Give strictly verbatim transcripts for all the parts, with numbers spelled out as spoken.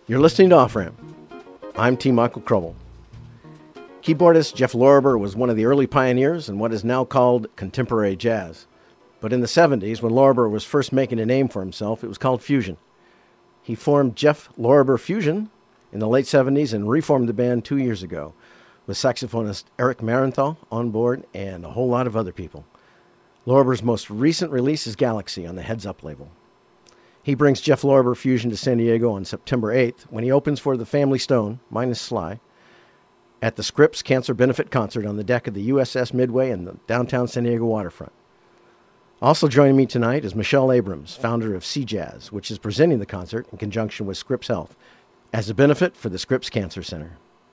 You're listening to Off Ramp. I'm T. Michael Krobel. Keyboardist Jeff Lorber was one of the early pioneers in what is now called contemporary jazz. But in the seventies, when Lorber was first making a name for himself, it was called fusion. He formed Jeff Lorber Fusion in the late seventies and reformed the band two years ago with saxophonist Eric Marinthal on board and a whole lot of other people. Lorber's most recent release is Galaxy on the Heads Up label. He brings Jeff Lorber Fusion to San Diego on September eighth when he opens for the Family Stone, minus Sly, at the Scripps Cancer Benefit Concert on the deck of the U S S Midway in the downtown San Diego waterfront. Also joining me tonight is Michelle Abrams, founder of Sea Jazz, which is presenting the concert in conjunction with Scripps Health as a benefit for the Scripps Cancer Center.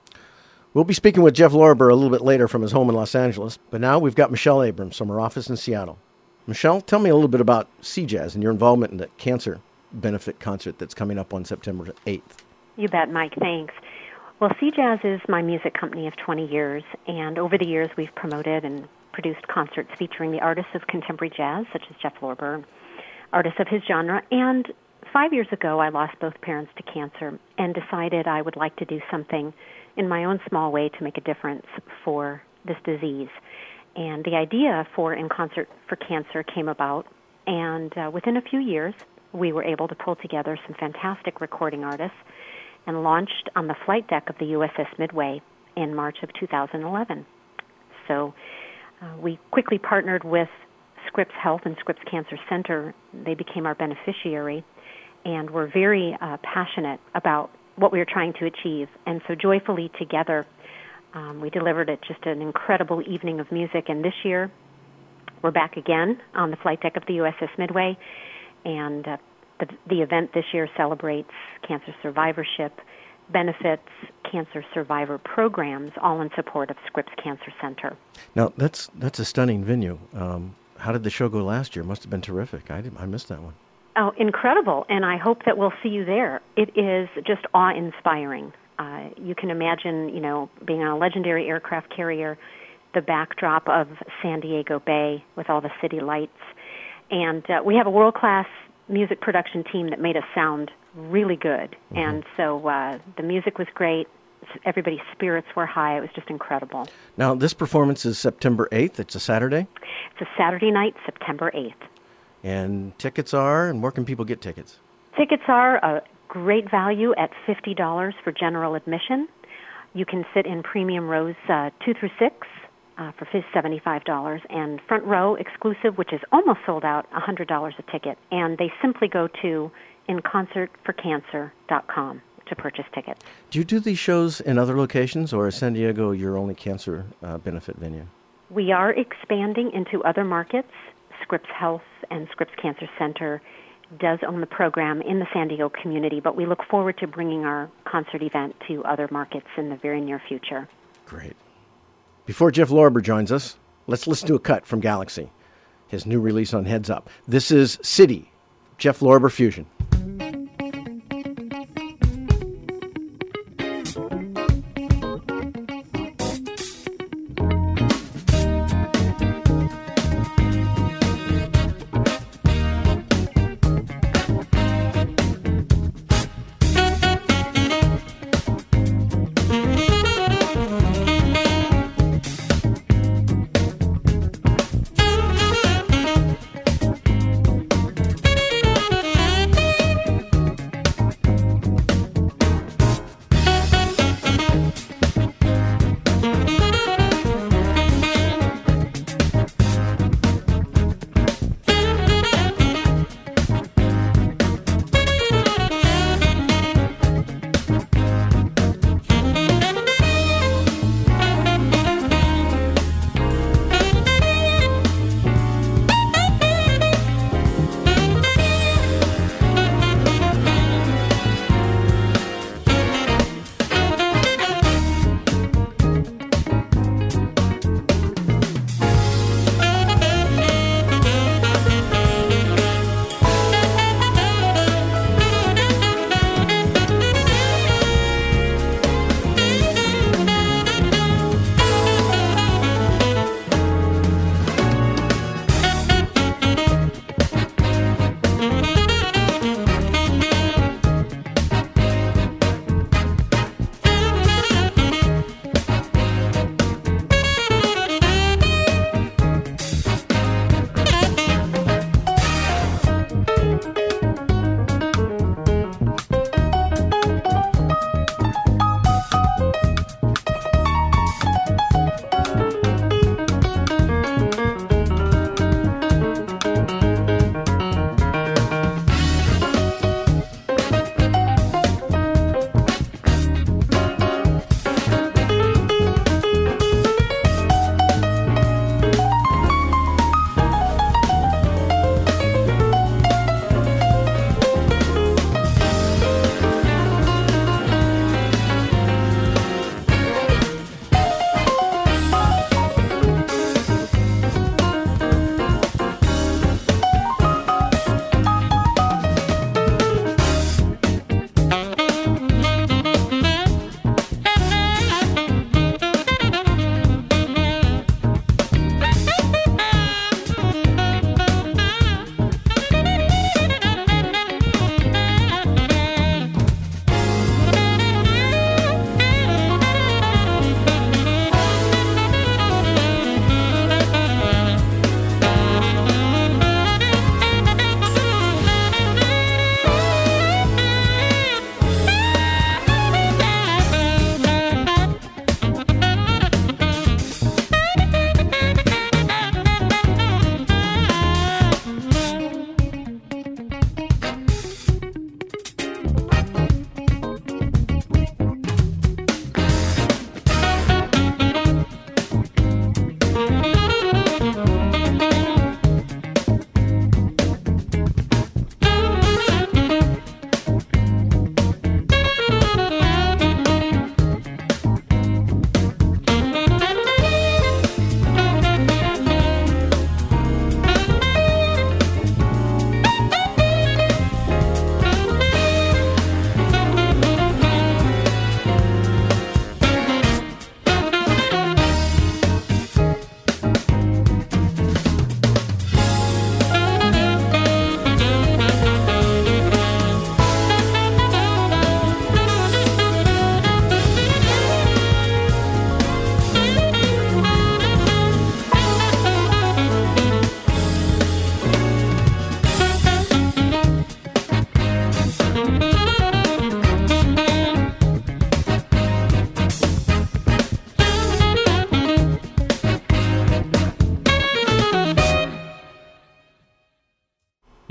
We'll be speaking with Jeff Lorber a little bit later from his home in Los Angeles, but now we've got Michelle Abrams from her office in Seattle. Michelle, tell me a little bit about Sea Jazz and your involvement in the cancer benefit concert that's coming up on September eighth. You bet, Mike. Thanks. Well, Sea Jazz is my music company of twenty years, and over the years we've promoted and produced concerts featuring the artists of contemporary jazz, such as Jeff Lorber, artists of his genre. And five years ago, I lost both parents to cancer and decided I would like to do something in my own small way to make a difference for this disease. And the idea for In Concert for Cancer came about, and uh, within a few years, we were able to pull together some fantastic recording artists and launched on the flight deck of the U S S Midway in March of two thousand eleven. So uh, we quickly partnered with Scripps Health and Scripps Cancer Center. They became our beneficiary, and we're very uh, passionate about what we were trying to achieve. And so joyfully together, Um, we delivered it just an incredible evening of music, and this year we're back again on the flight deck of the U S S Midway, and uh, the, the event this year celebrates cancer survivorship, benefits cancer survivor programs, all in support of Scripps Cancer Center. Now, that's that's a stunning venue. Um, how did the show go last year? It must have been terrific. I, didn't, I missed that one. Oh, incredible, and I hope that we'll see you there. It is just awe-inspiring. Uh, you can imagine, you know, being on a legendary aircraft carrier, the backdrop of San Diego Bay with all the city lights. And uh, we have a world-class music production team that made us sound really good. Mm-hmm. And so uh, the music was great. Everybody's spirits were high. It was just incredible. Now, this performance is September eighth. It's a Saturday? It's a Saturday night, September eighth. And tickets are, and where can people get tickets? Tickets are a great value at fifty dollars for general admission. You can sit in premium rows uh, two through six uh, for seventy-five dollars, and front row exclusive, which is almost sold out, one hundred dollars a ticket. And they simply go to in concert for cancer dot com to purchase tickets. Do you do these shows in other locations, or is San Diego your only cancer uh, benefit venue? We are expanding into other markets. Scripps Health and Scripps Cancer Center does own the program in the San Diego community, but we look forward to bringing our concert event to other markets in the very near future. Great. Before Jeff Lorber joins us, let's listen to a cut from Galaxy, his new release on Heads Up. This is City, Jeff Lorber Fusion.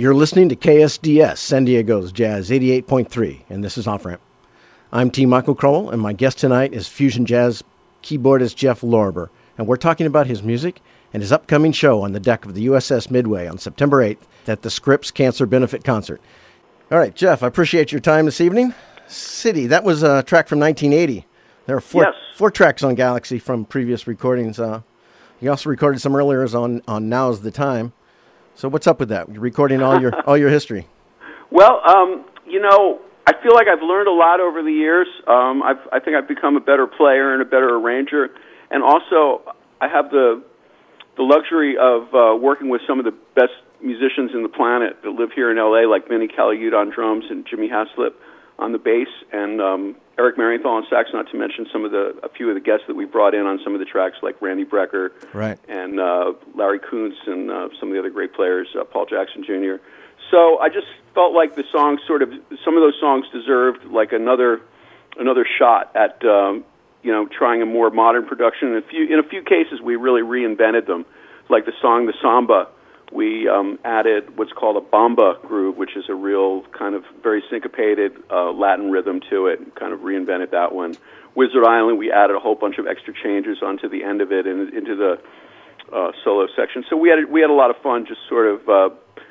You're listening to K S D S, San Diego's Jazz eighty-eight point three, and this is Off Ramp. I'm T. Michael Crowell, and my guest tonight is fusion jazz keyboardist Jeff Lorber, and we're talking about his music and his upcoming show on the deck of the U S S Midway on September eighth at the Scripps Cancer Benefit Concert. All right, Jeff, I appreciate your time this evening. City, that was a track from nineteen eighty. There are four, yes. four tracks on Galaxy from previous recordings. Uh, you also recorded some earlier on, on Now's the Time. So what's up with that? You're recording all your all your history. Well, um, you know, I feel like I've learned a lot over the years. Um, I've, I think I've become a better player and a better arranger. And also, I have the the luxury of uh, working with some of the best musicians in the planet that live here in L A, like Vinnie Colaiuta on drums and Jimmy Haslip on the bass, and um, Eric Marienthal on sax, not to mention some of the a few of the guests that we brought in on some of the tracks, like Randy Brecker, right, and uh, Larry Kuntz, and uh, some of the other great players, uh, Paul Jackson Junior So I just felt like the songs sort of, some of those songs deserved like another another shot at um, you know, trying a more modern production. In a few in a few cases, we really reinvented them, like the song "The Samba." We um, added what's called a bamba groove, which is a real kind of very syncopated uh, Latin rhythm to it, and kind of reinvented that one. Wizard Island, we added a whole bunch of extra changes onto the end of it and into the uh, solo section. So we had we had a lot of fun, just sort of uh,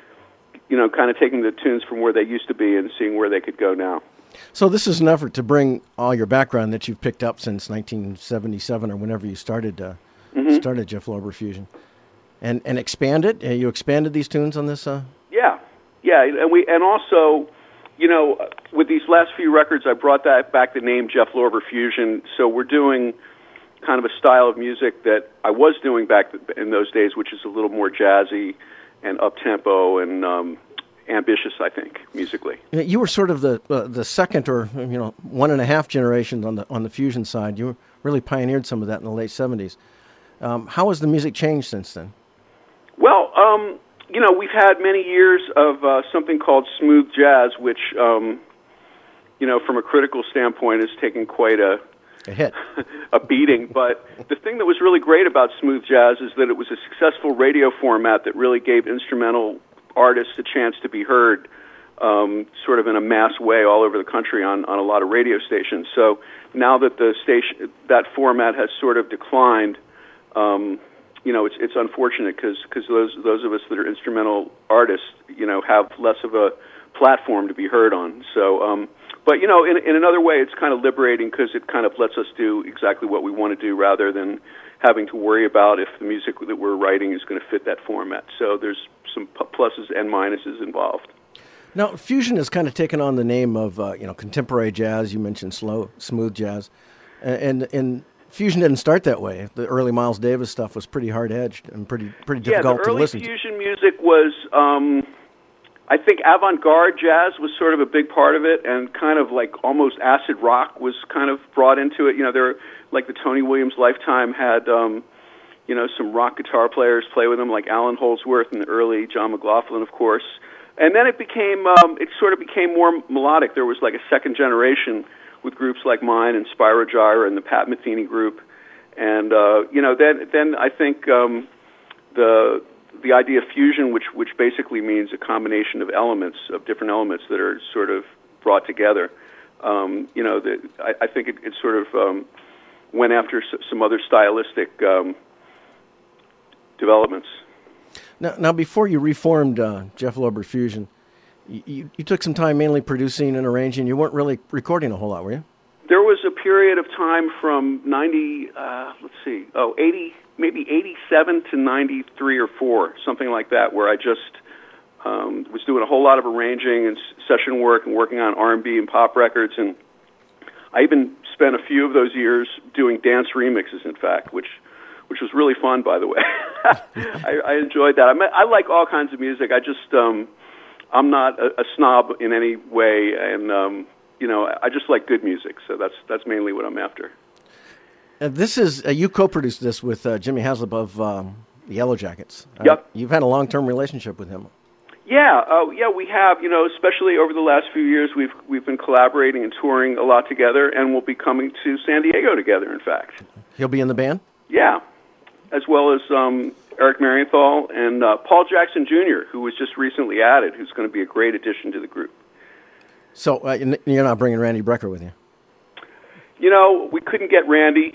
you know, kind of taking the tunes from where they used to be and seeing where they could go now. So this is an effort to bring all your background that you've picked up since nineteen seventy-seven or whenever you started uh, mm-hmm. started Jeff Lorber Fusion. And and expand it? You expanded these tunes on this? Uh... Yeah, yeah, and we and also, you know, with these last few records, I brought that back the name Jeff Lorber Fusion. So we're doing kind of a style of music that I was doing back in those days, which is a little more jazzy and up tempo and um, ambitious, I think, musically. You were sort of the uh, the second or you know one and a half generations on the on the fusion side. You really pioneered some of that in the late seventies. Um, how has the music changed since then? Well, um, you know, we've had many years of uh, something called smooth jazz, which, um, you know, from a critical standpoint, has taken quite a a hit, a beating. But the thing that was really great about smooth jazz is that it was a successful radio format that really gave instrumental artists a chance to be heard, um, sort of in a mass way all over the country on, on a lot of radio stations. So now that the station that format has sort of declined. Um, You know, it's it's unfortunate because those those of us that are instrumental artists, you know, have less of a platform to be heard on. So, um, but you know, in in another way, it's kind of liberating because it kind of lets us do exactly what we want to do rather than having to worry about if the music that we're writing is going to fit that format. So there's some pluses and minuses involved. Now, fusion has kind of taken on the name of uh, you know contemporary jazz. You mentioned slow, smooth jazz, and and. Fusion didn't start that way. The early Miles Davis stuff was pretty hard-edged and pretty pretty difficult to listen to. Yeah, the early fusion music was, um, I think avant-garde jazz was sort of a big part of it, and kind of like almost acid rock was kind of brought into it. You know, there were, like the Tony Williams Lifetime had, um, you know, some rock guitar players play with them, like Alan Holdsworth and the early John McLaughlin, of course. And then it became, um, it sort of became more melodic. There was like a second generation with groups like mine and Spyro Gyra and the Pat Metheny group, and uh, you know, then then I think um, the the idea of fusion, which which basically means a combination of elements of different elements that are sort of brought together. Um, you know, the, I, I think it, it sort of um, went after some other stylistic um, developments. Now, now, before you reformed uh, Jeff Lorber Fusion. You, you took some time mainly producing and arranging. You weren't really recording a whole lot, were you? There was a period of time from ninety, uh, let's see, oh, eighty, maybe eighty-seven to ninety-three or four, something like that, where I just um, was doing a whole lot of arranging and session work and working on R and B and pop records. And I even spent a few of those years doing dance remixes, in fact, which which was really fun, by the way. I, I enjoyed that. I, mean, I like all kinds of music. I just... Um, I'm not a, a snob in any way, and um, you know, I just like good music. So that's that's mainly what I'm after. Uh, this is uh, you co-produced this with uh, Jimmy Haslip of um, the Yellow Jackets. Uh, yep. You've had a long-term relationship with him. Yeah, uh, yeah, we have. You know, especially over the last few years, we've we've been collaborating and touring a lot together, and we'll be coming to San Diego together. In fact, he'll be in the band. Yeah, as well as um, Eric Marienthal, and uh, Paul Jackson Junior, who was just recently added, who's going to be a great addition to the group. So uh, you're not bringing Randy Brecker with you? You know, we couldn't get Randy.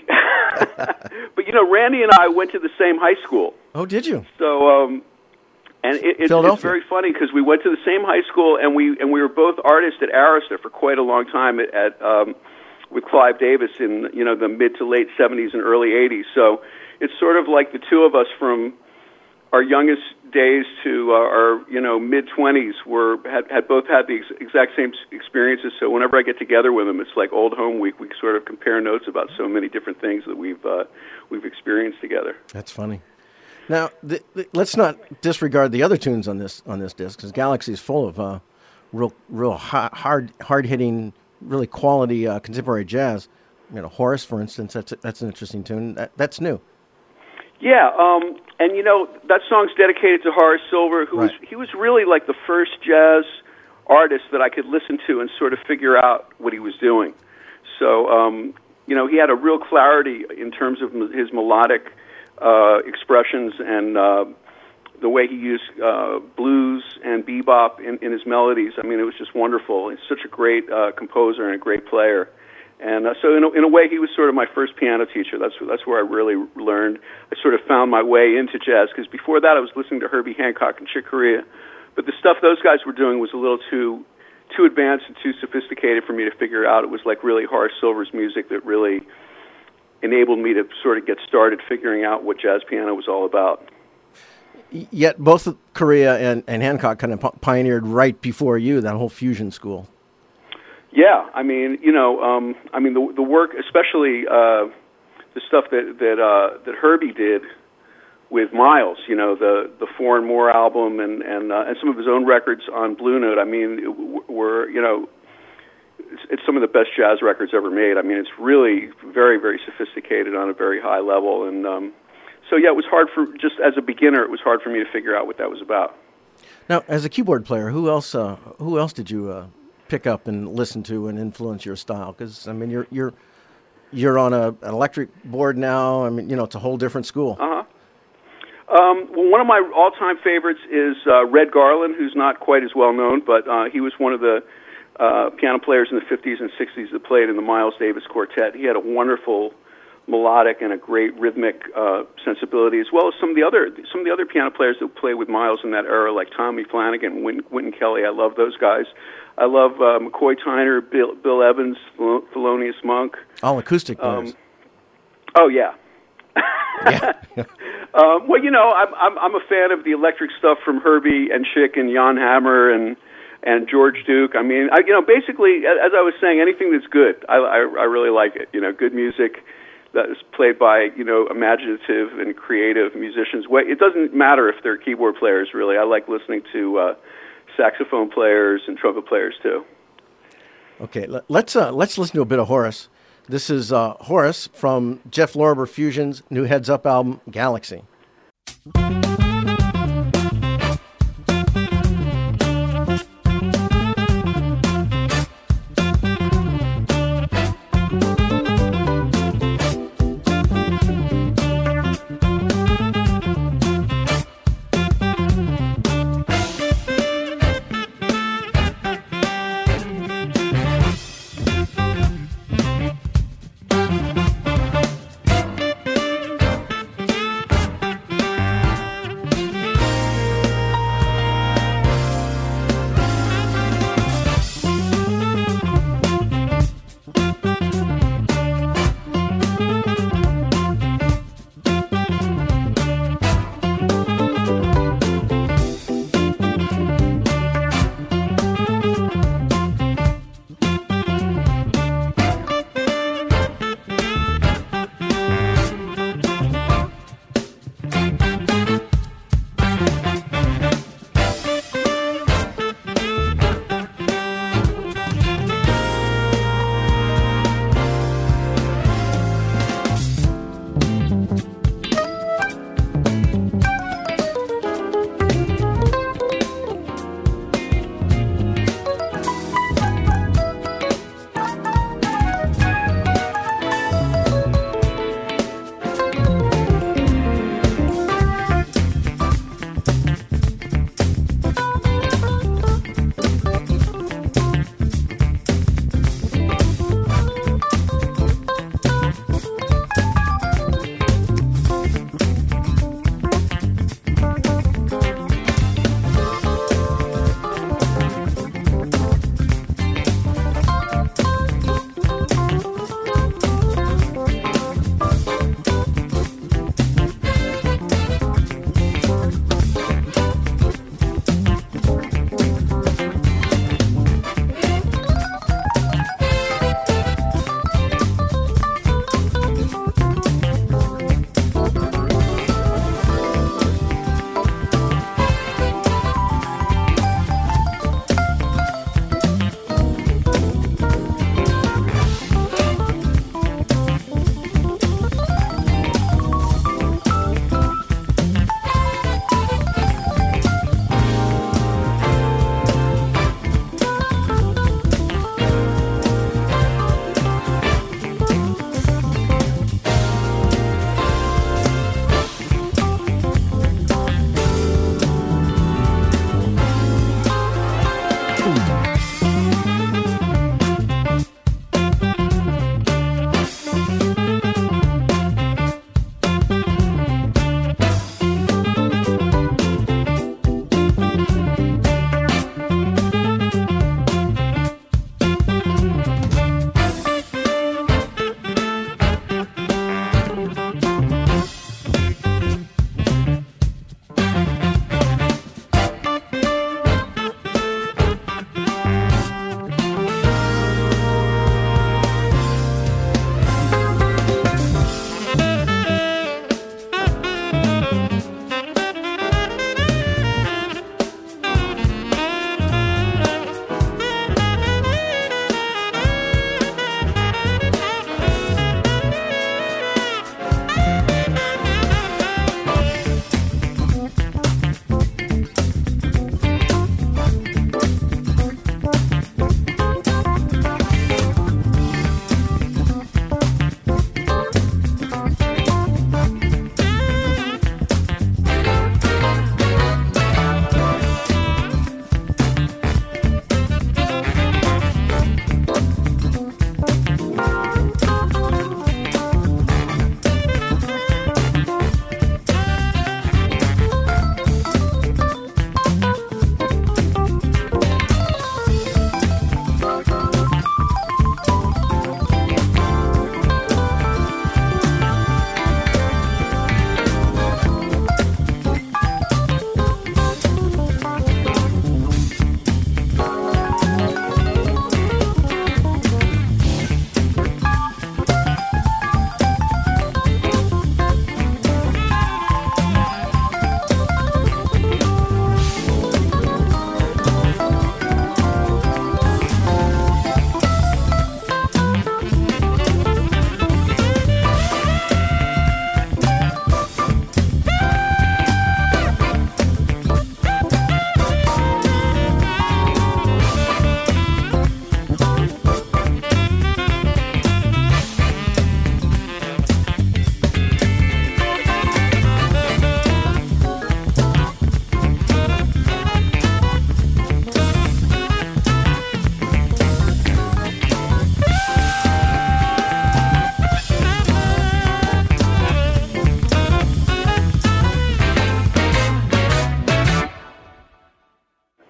But, you know, Randy and I went to the same high school. Oh, did you? So, um, and it, it's, it's very funny because we went to the same high school, and we and we were both artists at Arista for quite a long time at, at um, with Clive Davis in, you know, the mid to late seventies and early eighties. So it's sort of like the two of us from our youngest days to uh, our, you know, mid-twenties were had, had both had the ex- exact same experiences. So whenever I get together with them, it's like old home week. We sort of compare notes about so many different things that we've uh, we've experienced together. That's funny. Now, the, the, let's not disregard the other tunes on this on this disc, because Galaxy is full of uh, real real hard hard hitting, really quality uh, contemporary jazz. You know, Horace, for instance, that's that's an interesting tune. That, that's new. Yeah, um, and you know that song's dedicated to Horace Silver, who right. was he was really like the first jazz artist that I could listen to and sort of figure out what he was doing. So um, you know, he had a real clarity in terms of his melodic uh, expressions and uh, the way he used uh, blues and bebop in, in his melodies. I mean, it was just wonderful. He's such a great uh, composer and a great player. And uh, so, in a, in a way, he was sort of my first piano teacher. That's that's where I really learned. I sort of found my way into jazz, because before that, I was listening to Herbie Hancock and Chick Corea, but the stuff those guys were doing was a little too too advanced and too sophisticated for me to figure out. It was like really Horace Silver's music that really enabled me to sort of get started figuring out what jazz piano was all about. Yet both Corea and, and Hancock kind of pioneered right before you that whole fusion school. Yeah, I mean, you know, um, I mean the the work, especially uh, the stuff that that uh, that Herbie did with Miles. You know, the the Four and More album and and uh, and some of his own records on Blue Note. I mean, it, were you know, it's, it's some of the best jazz records ever made. I mean, it's really very very sophisticated on a very high level. And um, so yeah, it was hard for just as a beginner. It was hard for me to figure out what that was about. Now, as a keyboard player, who else uh, who else did you? Uh pick up and listen to and influence your style? Because I mean, you're you're you're on a, an electric board now. I mean, you know, it's a whole different school. Uh huh. Um, well, one of my all-time favorites is uh, Red Garland, who's not quite as well known, but uh, he was one of the uh, piano players in the fifties and sixties that played in the Miles Davis Quartet. He had a wonderful melodic and a great rhythmic uh, sensibility, as well as some of the other some of the other piano players that played with Miles in that era, like Tommy Flanagan, Wynton, Wynton Kelly. I love those guys. I love uh, McCoy Tyner, Bill, Bill Evans, Thelonious Monk. All acoustic players. Um, oh yeah. yeah. um, well, you know, I'm, I'm I'm a fan of the electric stuff from Herbie and Chick and Jan Hammer and and George Duke. I mean, I, you know, basically, as I was saying, anything that's good, I, I I really like it. You know, good music that is played by, you know, imaginative and creative musicians. It doesn't matter if they're keyboard players, really. I like listening to uh, saxophone players and trumpet players too. Okay, let's uh, let's listen to a bit of Horace. This is uh, Horace from Jeff Lorber Fusion's new Heads Up album, Galaxy.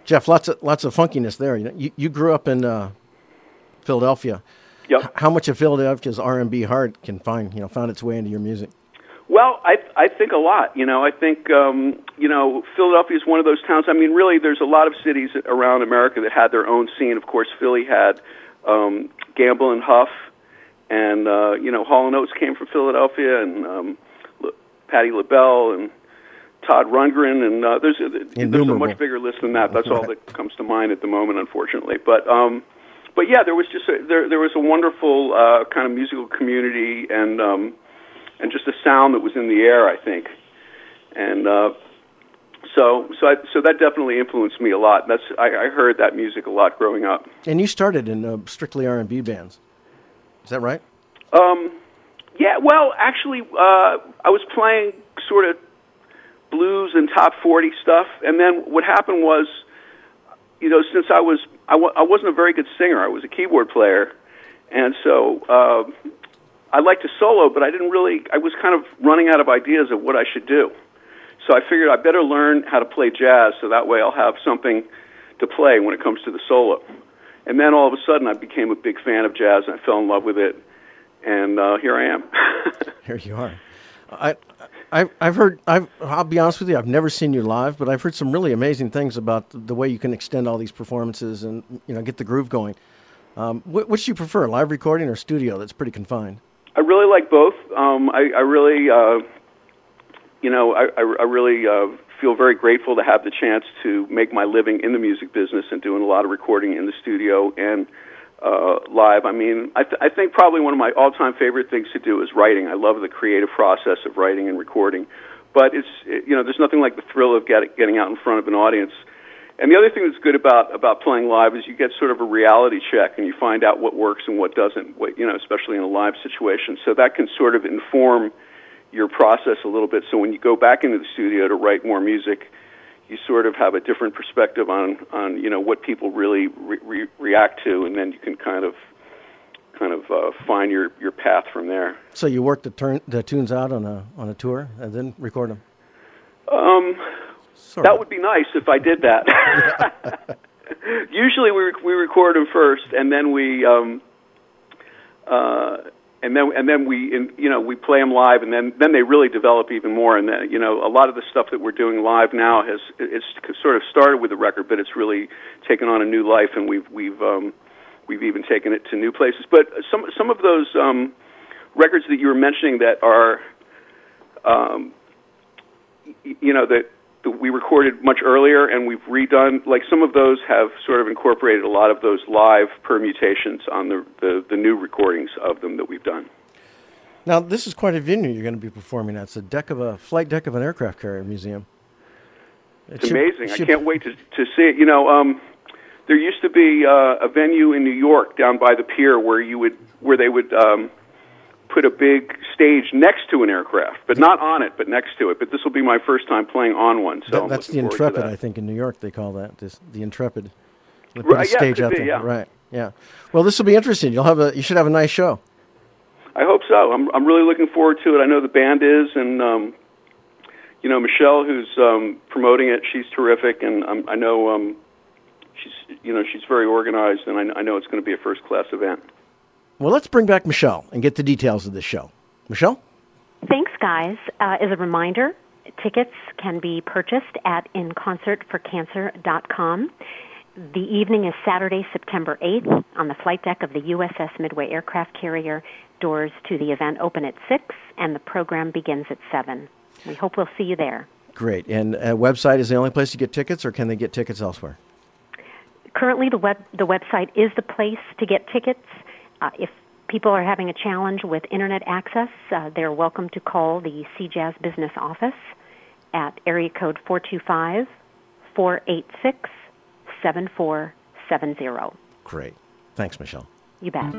Jeff, lots of lots of funkiness there. You know, you, you grew up in uh, Philadelphia. Yep. H- how much of Philadelphia's R and B heart can find you know found its way into your music? Well, I I think a lot. You know, I think um, you know Philadelphia is one of those towns. I mean, really, there's a lot of cities around America that had their own scene. Of course, Philly had um, Gamble and Huff, and uh, you know, Hall and Oates came from Philadelphia, and um, L- Patti LaBelle and Todd Rundgren, and uh, there's a, there's a much bigger list than that. That's all that comes to mind at the moment, unfortunately. But um, but yeah, there was just a, there there was a wonderful uh, kind of musical community, and um, and just a sound that was in the air, I think, and uh, so so I, so that definitely influenced me a lot. That's I, I heard that music a lot growing up. And you started in uh, strictly R and B bands, is that right? Um, yeah. Well, actually, uh, I was playing sort of blues and top forty stuff, and then what happened was, you know, since I was I, w- I wasn't a very good singer, I was a keyboard player, and so uh, I liked to solo, but I didn't really. I was kind of running out of ideas of what I should do, so I figured I better learn how to play jazz, so that way I'll have something to play when it comes to the solo. And then all of a sudden, I became a big fan of jazz, and I fell in love with it, and uh, here I am. Here you are. I. I've, I've heard, I've, I'll be honest with you, I've never seen you live, but I've heard some really amazing things about the way you can extend all these performances and, you know, get the groove going. Um, wh- which do you prefer, live recording or studio? That's pretty confined. I really like both. Um, I, I really, uh, you know, I, I, I really uh, feel very grateful to have the chance to make my living in the music business and doing a lot of recording in the studio and Uh, live. I mean, I, th- I think probably one of my all-time favorite things to do is writing. I love the creative process of writing and recording, but it's it, you know, there's nothing like the thrill of get, getting out in front of an audience. And the other thing that's good about about playing live is you get sort of a reality check, and you find out what works and what doesn't. What, you know, especially in a live situation, so that can sort of inform your process a little bit. So when you go back into the studio to write more music, you sort of have a different perspective on, on you know, what people really re- re- react to, and then you can kind of kind of uh, find your, your path from there. So you work the, turn, the tunes out on a on a tour and then record them? Um, sort that of. would be nice if I did that. Usually we we record them first, and then we um, uh, and then and then we in, you know we play them live, and then, then they really develop even more. And then, you know, a lot of the stuff that we're doing live now has it's sort of started with the record, but it's really taken on a new life, and we've we've um, we've even taken it to new places. But some some of those um, records that you were mentioning that are, um, you know, that. we recorded much earlier, and we've redone, like some of those have sort of incorporated a lot of those live permutations on the, the, the new recordings of them that we've done. Now, this is quite a venue you're going to be performing at. It's a deck of a flight deck of an aircraft carrier museum. It it's should, amazing. should... I can't wait to, to see it. You know, um, there used to be uh, a venue in New York down by the pier where you would, where they would um, put a big stage next to an aircraft, but not on it, but next to it. But this will be my first time playing on one. So that, that's the Intrepid, I think, in New York they call that this, the Intrepid. They put right, a stage yeah, out be, there. yeah. Right. Yeah. Well, this will be interesting. You'll have a. You should have a nice show. I hope so. I'm I'm really looking forward to it. I know the band is, and um, you know, Michelle, who's um, promoting it, she's terrific, and um, I know um, she's you know she's very organized, and I, I know it's going to be a first class event. Well, let's bring back Michelle and get the details of this show. Michelle? Thanks, guys. Uh, as a reminder, tickets can be purchased at in concert for cancer dot com. The evening is Saturday, September eighth, on the flight deck of the U S S Midway aircraft carrier. Doors to the event open at six, and the program begins at seven. We hope we'll see you there. Great. And a website is the only place to get tickets, or can they get tickets elsewhere? Currently, the web the website is the place to get tickets. Uh, if people are having a challenge with Internet access, uh, they're welcome to call the C Jazz Business Office at area code four two five, four eight six, seven four seven zero. Great. Thanks, Michelle. You bet.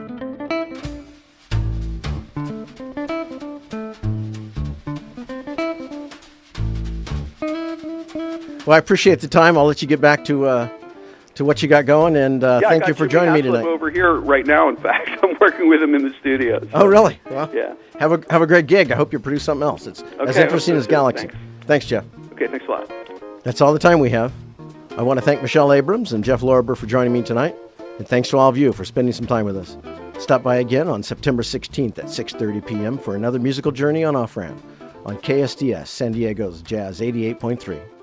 Well, I appreciate the time. I'll let you get back to uh, to what you got going, and uh, yeah, thank you for Jimmy joining me Haslip tonight. Over here right now, in fact, I'm working with him in the studio. So. Oh, really? Well, yeah. Have a have a great gig. I hope you produce something else. It's okay, as interesting as Galaxy. Thanks. Thanks, Jeff. Okay, thanks a lot. That's all the time we have I want to thank Michelle Abrams and Jeff Lorber for joining me tonight, and thanks to all of you for spending some time with us. Stop by again on September sixteenth at six thirty p.m. for another musical journey on Off Ramp on K S D S, San Diego's Jazz eighty-eight point three.